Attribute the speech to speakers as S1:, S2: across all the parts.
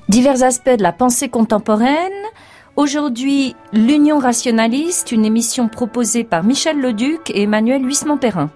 S1: Divers aspects de la pensée contemporaine. Aujourd'hui, l'Union rationaliste, une émission proposée par Michel Leduc et Emmanuel Huisman-Perrin.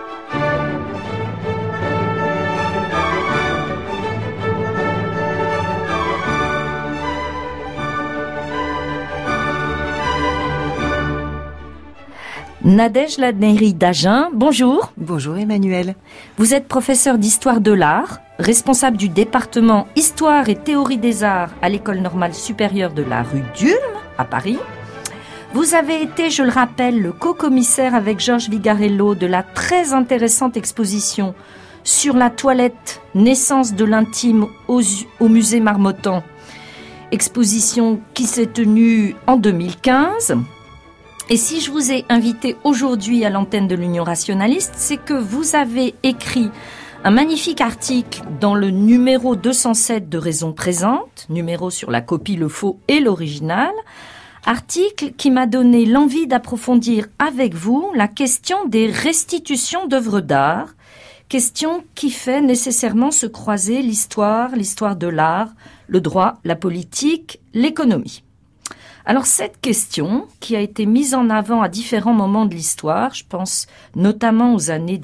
S1: Nadège Lannéry-Dagen, bonjour.
S2: Bonjour Emmanuel.
S1: Vous êtes professeur d'histoire de l'art, responsable du département Histoire et théorie des arts à l'École normale supérieure de la rue d'Ulm, à Paris. Vous avez été, je le rappelle, le co-commissaire avec Georges Vigarello de la très intéressante exposition sur la toilette, naissance de l'intime au musée Marmottan. Exposition qui s'est tenue en 2015. Et si je vous ai invité aujourd'hui à l'antenne de l'Union rationaliste, c'est que vous avez écrit un magnifique article dans le numéro 207 de Raison présente, numéro sur la copie, le faux et l'original, article qui m'a donné l'envie d'approfondir avec vous la question des restitutions d'œuvres d'art, question qui fait nécessairement se croiser l'histoire de l'art, le droit, la politique, l'économie. Alors cette question, qui a été mise en avant à différents moments de l'histoire, je pense notamment aux années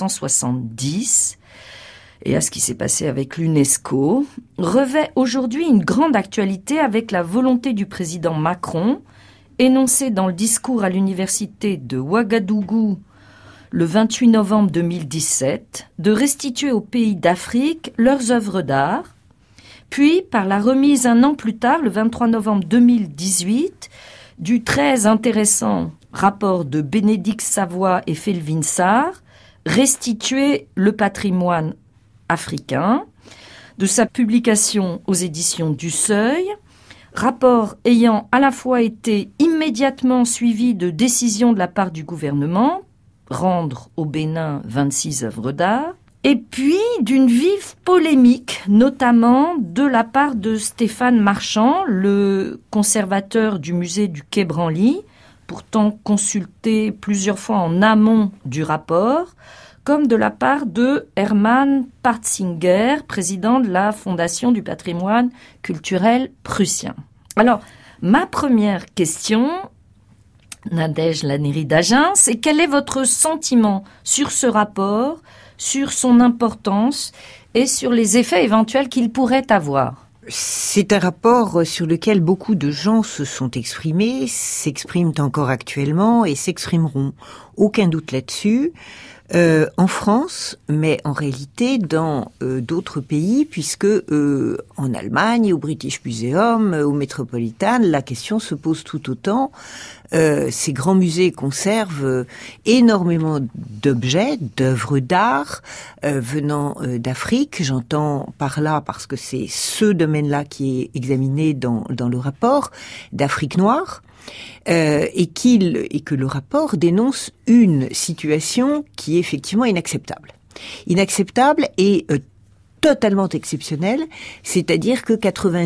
S1: 1970 et à ce qui s'est passé avec l'UNESCO, revêt aujourd'hui une grande actualité avec la volonté du président Macron, énoncée dans le discours à l'université de Ouagadougou le 28 novembre 2017, de restituer aux pays d'Afrique leurs œuvres d'art, puis par la remise un an plus tard, le 23 novembre 2018, du très intéressant rapport de Bénédicte Savoy et Felwine Sarr, restituer le patrimoine africain, de sa publication aux éditions du Seuil, rapport ayant à la fois été immédiatement suivi de décisions de la part du gouvernement, rendre au Bénin 26 œuvres d'art, et puis d'une vive polémique, notamment de la part de Stéphane Marchand, le conservateur du musée du Quai Branly, pourtant consulté plusieurs fois en amont du rapport, comme de la part de Hermann Partzinger, président de la Fondation du patrimoine culturel prussien. Alors, ma première question, Nadège Lannéry-Dagen, c'est quel est votre sentiment sur ce rapport, sur son importance et sur les effets éventuels qu'il pourrait avoir?
S2: C'est un rapport sur lequel beaucoup de gens se sont exprimés, s'expriment encore actuellement et s'exprimeront. Aucun doute là-dessus. En France, mais en réalité dans d'autres pays, puisque en Allemagne, au British Museum, au Metropolitan, la question se pose tout autant. Ces grands musées conservent énormément d'objets, d'œuvres d'art venant d'Afrique. J'entends par là, parce que c'est ce domaine-là qui est examiné dans le rapport, d'Afrique noire. Et que le rapport dénonce une situation qui est effectivement inacceptable. Inacceptable et totalement exceptionnelle, c'est-à-dire que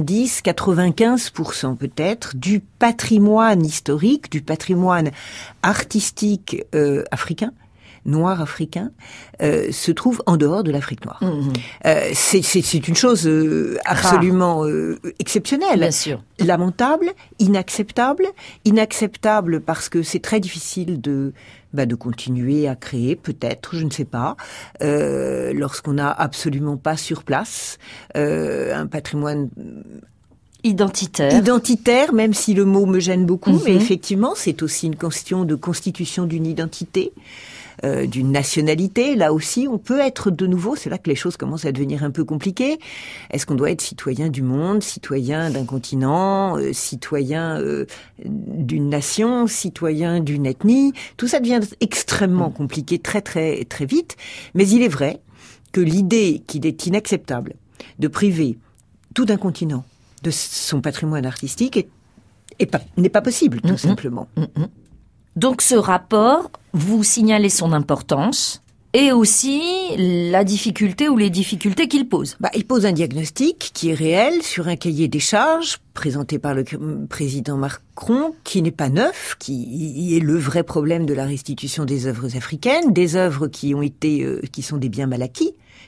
S2: 90-95% peut-être du patrimoine historique, du patrimoine artistique africain, noir africain, se trouve en dehors de l'Afrique noire. C'est une chose absolument exceptionnelle.
S1: Bien sûr.
S2: Lamentable, inacceptable parce que c'est très difficile de continuer à créer, peut-être, je ne sais pas, lorsqu'on n'a absolument pas sur place un patrimoine identitaire, même si le mot me gêne beaucoup, mais effectivement, c'est aussi une question de constitution d'une identité, d'une nationalité. Là aussi, on peut être de nouveau, c'est là que les choses commencent à devenir un peu compliquées. Est-ce qu'on doit être citoyen du monde, citoyen d'un continent, citoyen d'une nation, citoyen d'une ethnie? Tout ça devient extrêmement compliqué très très très vite. Mais il est vrai que l'idée qu'il est inacceptable de priver tout un continent de son patrimoine artistique n'est pas possible, tout simplement.
S1: Donc ce rapport, vous signalez son importance et aussi la difficulté ou les difficultés qu'il pose.
S2: Il pose un diagnostic qui est réel sur un cahier des charges présenté par le président Macron, qui n'est pas neuf, qui est le vrai problème de la restitution des œuvres africaines, des œuvres qui sont des biens mal acquis,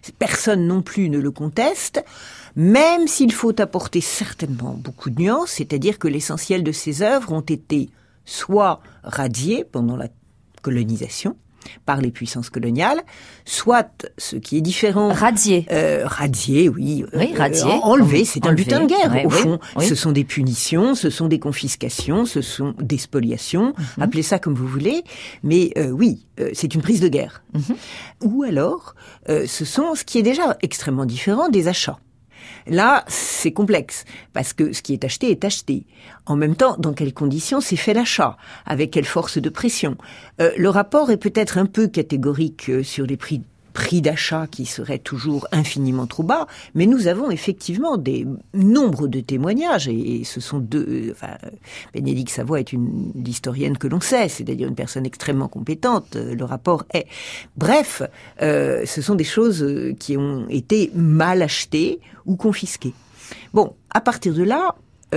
S2: Personne non plus ne le conteste, même s'il faut apporter certainement beaucoup de nuances, c'est-à-dire que l'essentiel de ces œuvres ont été soit radiées pendant la colonisation, par les puissances coloniales, soit, ce qui est différent...
S1: Radié.
S2: Radié, oui.
S1: Radié.
S2: Enlevé, c'est un butin de guerre,
S1: ouais,
S2: au fond.
S1: Oui.
S2: Ce sont des punitions, ce sont des confiscations, ce sont des spoliations, appelez ça comme vous voulez, mais c'est une prise de guerre. Ou alors, ce sont, ce qui est déjà extrêmement différent, des achats. Là, c'est complexe, parce que ce qui est acheté est acheté. En même temps, dans quelles conditions s'est fait l'achat? Avec quelle force de pression? Le rapport est peut-être un peu catégorique sur les prix d'achat qui seraient toujours infiniment trop bas, mais nous avons effectivement des nombres de témoignages, et ce sont Bénédicte Savoy est l'historienne que l'on sait, c'est-à-dire une personne extrêmement compétente, le rapport est... Bref, ce sont des choses qui ont été mal achetées ou confisquées. Bon, à partir de là,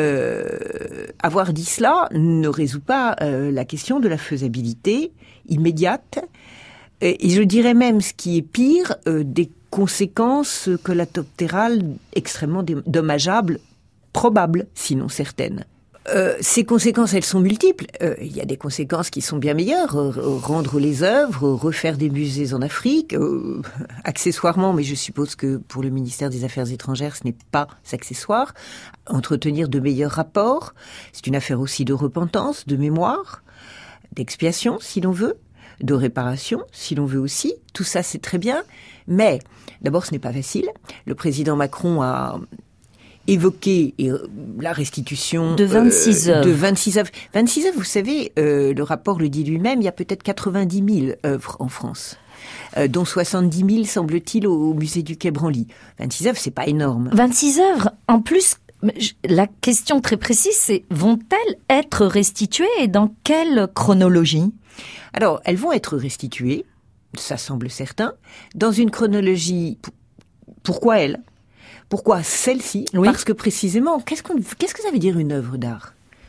S2: avoir dit cela ne résout pas la question de la faisabilité immédiate. Et je dirais même, ce qui est pire, des conséquences collatérales extrêmement dommageables, probables, sinon certaines. Ces conséquences, elles sont multiples. Il y a des conséquences qui sont bien meilleures. Rendre les œuvres, refaire des musées en Afrique, accessoirement, mais je suppose que pour le ministère des Affaires étrangères, ce n'est pas accessoire. Entretenir de meilleurs rapports. C'est une affaire aussi de repentance, de mémoire, d'expiation, si l'on veut, de réparation, si l'on veut aussi. Tout ça, c'est très bien. Mais, d'abord, ce n'est pas facile. Le président Macron a évoqué la restitution
S1: de 26 œuvres.
S2: 26 œuvres, vous savez, le rapport le dit lui-même, il y a peut-être 90 000 œuvres en France. Dont 70 000, semble-t-il, au musée du Quai Branly. 26 œuvres, c'est pas énorme.
S1: 26 œuvres, en plus... La question très précise, c'est vont-elles être restituées et dans quelle chronologie?
S2: Alors, elles vont être restituées, ça semble certain, dans une chronologie. Pourquoi elles? Pourquoi celle-ci? Oui. Parce que précisément, qu'est-ce que ça veut dire une œuvre d'art?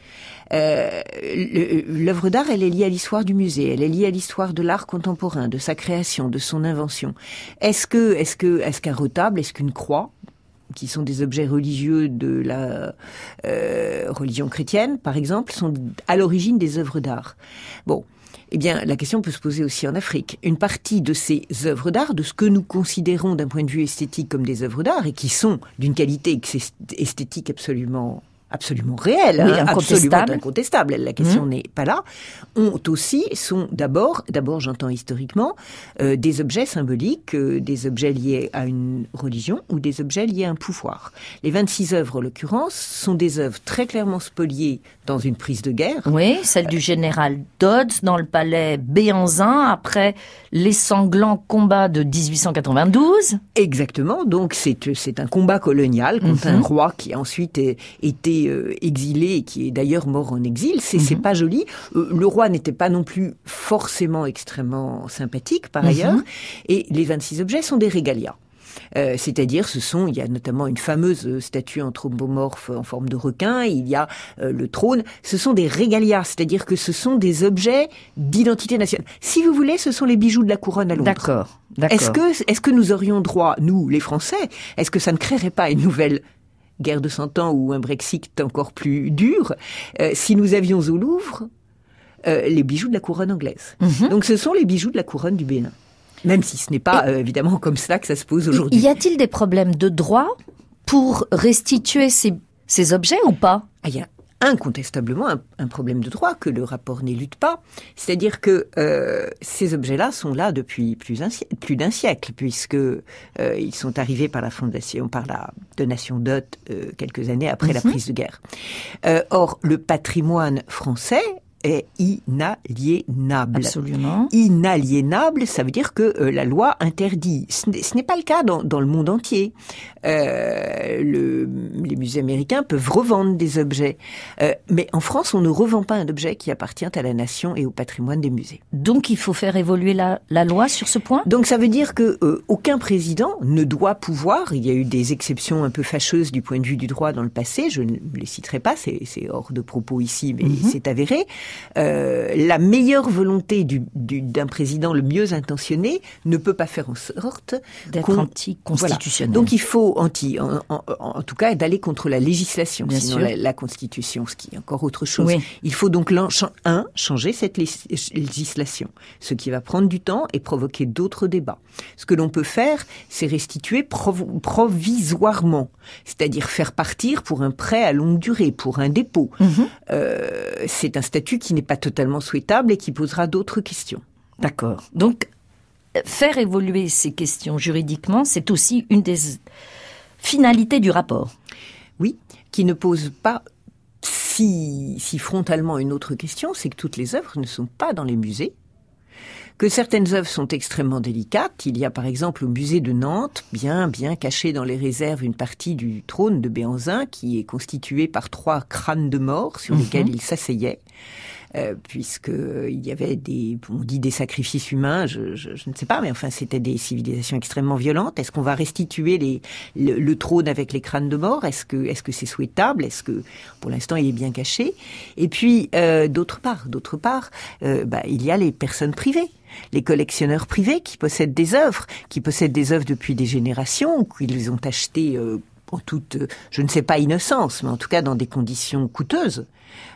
S2: L'œuvre d'art, elle est liée à l'histoire du musée, elle est liée à l'histoire de l'art contemporain, de sa création, de son invention. Est-ce qu'un retable, est-ce qu'une croix, qui sont des objets religieux de la religion chrétienne, par exemple, sont à l'origine des œuvres d'art? Bon, eh bien, la question peut se poser aussi en Afrique. Une partie de ces œuvres d'art, de ce que nous considérons d'un point de vue esthétique comme des œuvres d'art, et qui sont d'une qualité esthétique absolument réelle,
S1: oui,
S2: absolument incontestable, la question n'est pas là, sont d'abord j'entends historiquement, des objets symboliques, des objets liés à une religion ou des objets liés à un pouvoir. Les 26 œuvres, en l'occurrence, sont des œuvres très clairement spoliées dans une prise de guerre.
S1: Oui, celle du général Dodds dans le palais Béhanzin après les sanglants combats de 1892.
S2: Exactement, donc c'est un combat colonial contre un roi qui a ensuite été exilé et qui est d'ailleurs mort en exil. C'est pas joli. Le roi n'était pas non plus forcément extrêmement sympathique par ailleurs. Et les 26 objets sont des régalias. C'est-à-dire, il y a notamment une fameuse statue anthropomorphe en forme de requin, il y a le trône, ce sont des régalias, c'est-à-dire que ce sont des objets d'identité nationale. Si vous voulez, ce sont les bijoux de la couronne à Londres.
S1: D'accord.
S2: Est-ce que nous aurions droit, nous, les Français, est-ce que ça ne créerait pas une nouvelle guerre de 100 ans ou un Brexit encore plus dur, si nous avions au Louvre les bijoux de la couronne anglaise? Donc ce sont les bijoux de la couronne du Bénin. Même si ce n'est pas évidemment comme cela que ça se pose aujourd'hui.
S1: Y a-t-il des problèmes de droit pour restituer ces objets ou pas?
S2: Il y a incontestablement un problème de droit que le rapport n'élude pas. C'est-à-dire que ces objets-là sont là depuis plus d'un siècle, puisque ils sont arrivés par la donation dot quelques années après la prise de guerre. Or, le patrimoine français est inaliénable.
S1: Absolument.
S2: Inaliénable, ça veut dire que la loi interdit. Ce n'est pas le cas dans le monde entier. Les musées américains peuvent revendre des objets. Mais en France, on ne revend pas un objet qui appartient à la nation et au patrimoine des musées.
S1: Donc, il faut faire évoluer la loi sur ce point?
S2: Donc, ça veut dire que aucun président ne doit pouvoir, il y a eu des exceptions un peu fâcheuses du point de vue du droit dans le passé, je ne les citerai pas, c'est hors de propos ici, mais c'est avéré, La meilleure volonté d'un président le mieux intentionné ne peut pas faire en sorte
S1: d'être anticonstitutionnel.
S2: Voilà. Donc il faut en tout cas d'aller contre la législation,
S1: bien
S2: sinon
S1: sûr.
S2: La Constitution, ce qui est encore autre chose.
S1: Oui.
S2: Il faut donc changer cette législation, ce qui va prendre du temps et provoquer d'autres débats. Ce que l'on peut faire, c'est restituer provisoirement, c'est-à-dire faire partir pour un prêt à longue durée, pour un dépôt. C'est un statut qui n'est pas totalement souhaitable et qui posera d'autres questions.
S1: D'accord. Donc, faire évoluer ces questions juridiquement, c'est aussi une des finalités du rapport.
S2: Oui, qui ne pose pas si frontalement une autre question, c'est que toutes les œuvres ne sont pas dans les musées, que certaines œuvres sont extrêmement délicates. Il y a par exemple au musée de Nantes, bien cachée dans les réserves, une partie du trône de Béhanzin qui est constituée par 3 crânes de mort sur lesquels il s'asseyait. Puisque il y avait on dit des sacrifices humains, je ne sais pas, mais enfin c'était des civilisations extrêmement violentes. Est-ce qu'on va restituer le trône avec les crânes de mort ? Est-ce que c'est souhaitable ? Est-ce que pour l'instant il est bien caché ? Et puis d'autre part, il y a les personnes privées. Les collectionneurs privés qui possèdent des œuvres depuis des générations, ou qui les ont achetées en toute, je ne sais pas, innocence, mais en tout cas dans des conditions coûteuses,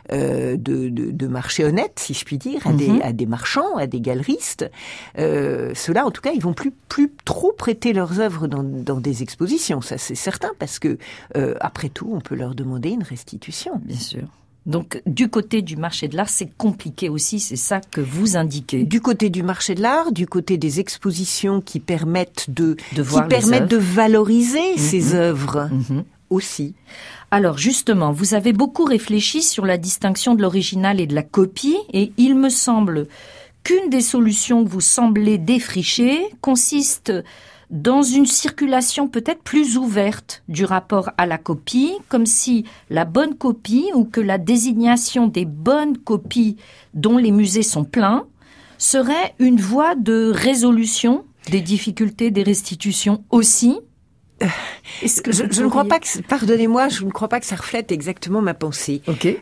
S2: de marché honnête, si je puis dire, à des marchands, à des galeristes. Ceux-là, en tout cas, ils vont plus trop prêter leurs œuvres dans des expositions, ça c'est certain, parce que après tout, on peut leur demander une restitution.
S1: Bien sûr. Donc, du côté du marché de l'art, c'est compliqué aussi, c'est ça que vous indiquez.
S2: Du côté du marché de l'art, du côté des expositions qui permettent de valoriser ces œuvres aussi.
S1: Alors, justement, vous avez beaucoup réfléchi sur la distinction de l'original et de la copie, et il me semble qu'une des solutions que vous semblez défricher consiste dans une circulation peut-être plus ouverte du rapport à la copie, comme si la bonne copie ou que la désignation des bonnes copies dont les musées sont pleins serait une voie de résolution des difficultés des restitutions aussi.
S2: Est-ce que je ne crois pas que, pardonnez-moi, je ne crois pas que ça reflète exactement ma pensée.
S1: Okay.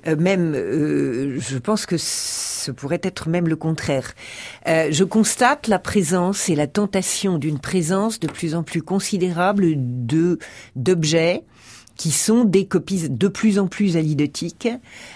S2: Je pense que ce pourrait être même le contraire. Je constate la présence et la tentation d'une présence de plus en plus considérable d'objets qui sont des copies de plus en plus à l'identique,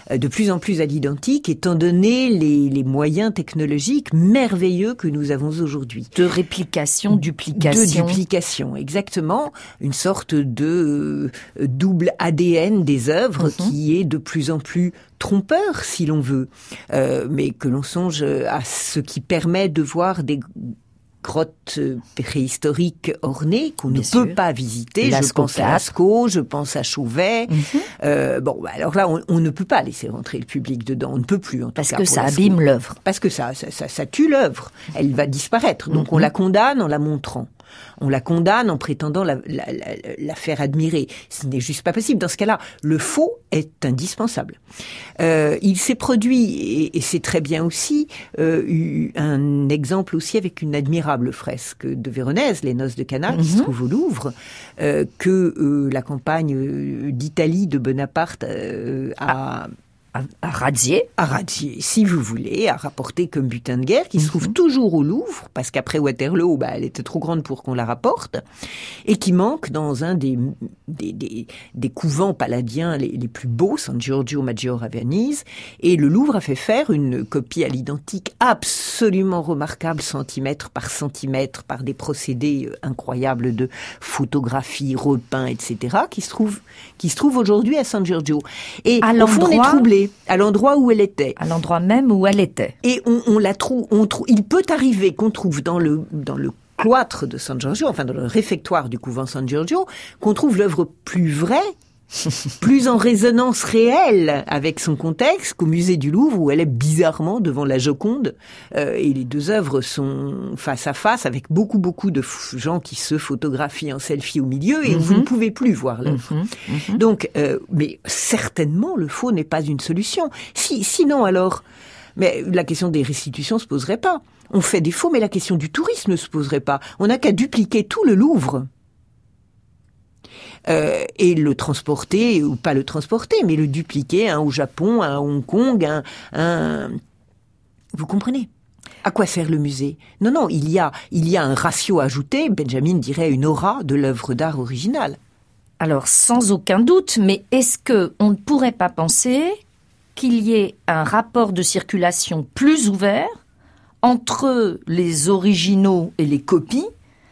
S2: étant donné les moyens technologiques merveilleux que nous avons aujourd'hui.
S1: De réplication, duplication.
S2: De duplication, exactement. Une sorte de double ADN des œuvres qui est de plus en plus trompeur, si l'on veut. Mais que l'on songe à ce qui permet de voir des grottes préhistoriques ornées qu'on ne peut pas visiter. Je pense à Lascaux, je pense à Chauvet. Alors là, on ne peut pas laisser rentrer le public dedans. On ne peut plus, en tout cas.
S1: Parce que ça abîme l'œuvre.
S2: Parce que ça tue l'œuvre. Elle va disparaître. Donc on la condamne en la montrant. On la condamne en prétendant la faire admirer. Ce n'est juste pas possible. Dans ce cas-là, le faux est indispensable. Il s'est produit, et c'est très bien aussi, un exemple aussi avec une admirable fresque de Véronèse, les Noces de Cana, qui se trouve au Louvre, que la campagne d'Italie de Bonaparte a
S1: Radier,
S2: si vous voulez, à rapporter comme butin de guerre, qui se trouve toujours au Louvre, parce qu'après Waterloo, elle était trop grande pour qu'on la rapporte, et qui manque dans un des couvents palladiens les plus beaux, San Giorgio Maggiore à Venise, et le Louvre a fait faire une copie à l'identique absolument remarquable, centimètre par centimètre, par des procédés incroyables de photographie, repeint, etc., qui se trouve aujourd'hui à San Giorgio. Et au fond, on est troublé. À l'endroit où elle était.
S1: À l'endroit même où elle était.
S2: Et on la trouve. Il peut arriver qu'on trouve dans le cloître de San Giorgio, enfin dans le réfectoire du couvent San Giorgio, qu'on trouve l'œuvre plus vraie, plus en résonance réelle avec son contexte qu'au musée du Louvre où elle est bizarrement devant la Joconde et les deux œuvres sont face à face avec beaucoup de gens qui se photographient en selfie au milieu et vous ne pouvez plus voir l'œuvre. Donc, mais certainement le faux n'est pas une solution. Sinon alors, mais la question des restitutions se poserait pas. On fait des faux, mais la question du tourisme ne se poserait pas. On n'a qu'à dupliquer tout le Louvre. et le transporter, ou pas le transporter, mais le dupliquer au Japon, à Hong Kong, Vous comprenez ? À quoi sert le musée ? Non, il y a un ratio ajouté, Benjamin dirait une aura de l'œuvre d'art originale.
S1: Alors, sans aucun doute, mais est-ce qu'on ne pourrait pas penser qu'il y ait un rapport de circulation plus ouvert entre les originaux et les copies,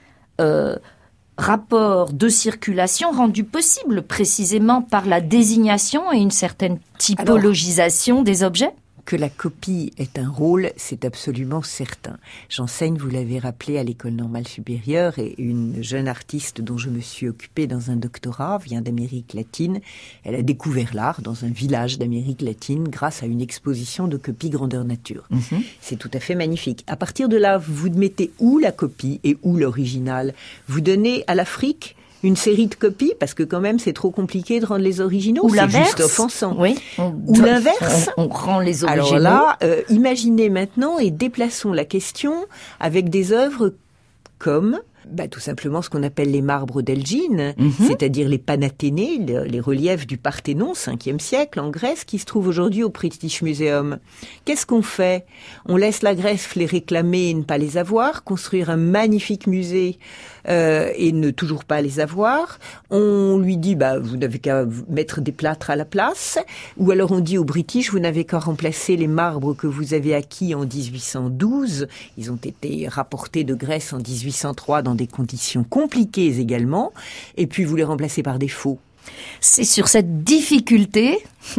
S1: rapport de circulation rendu possible précisément par la désignation et une certaine typologisation des objets ?
S2: Que la copie ait un rôle, c'est absolument certain. J'enseigne, vous l'avez rappelé, à l'École normale supérieure, et une jeune artiste dont je me suis occupée dans un doctorat vient d'Amérique latine. Elle a découvert l'art dans un village d'Amérique latine grâce à une exposition de copies grandeur nature. C'est tout à fait magnifique. À partir de là, vous mettez où la copie et où l'original ? Vous donnez à l'Afrique une série de copies, parce que quand même c'est trop compliqué de rendre les originaux,
S1: ou l'inverse,
S2: c'est juste offensant.
S1: Oui,
S2: ou l'inverse,
S1: on rend les originaux.
S2: Alors là, imaginez maintenant et déplaçons la question avec des œuvres comme tout simplement ce qu'on appelle les marbres d'Elgine, c'est-à-dire les Panathénées, les reliefs du Parthénon, 5e siècle, en Grèce, qui se trouvent aujourd'hui au British Museum. Qu'est-ce qu'on fait ? On laisse la Grèce les réclamer et ne pas les avoir, construire un magnifique musée et ne toujours pas les avoir. On lui dit, vous n'avez qu'à mettre des plâtres à la place. Ou alors on dit aux British, vous n'avez qu'à remplacer les marbres que vous avez acquis en 1812. Ils ont été rapportés de Grèce en 1803 dans des conditions compliquées également, et puis vous les remplacez par des faux.
S1: C'est sur cette difficulté,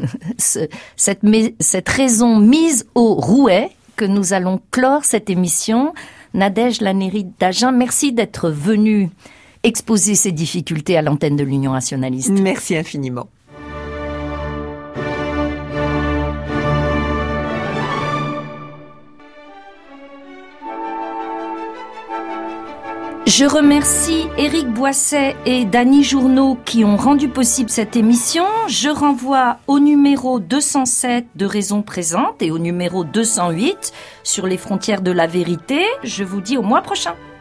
S1: cette raison mise au rouet, que nous allons clore cette émission. Nadège Lannéry d'Agen, merci d'être venue exposer ces difficultés à l'antenne de l'Union rationaliste.
S2: Merci infiniment.
S1: Je remercie Éric Boisset et Dany Journeau qui ont rendu possible cette émission. Je renvoie au numéro 207 de Raison Présente et au numéro 208 sur les frontières de la vérité. Je vous dis au mois prochain.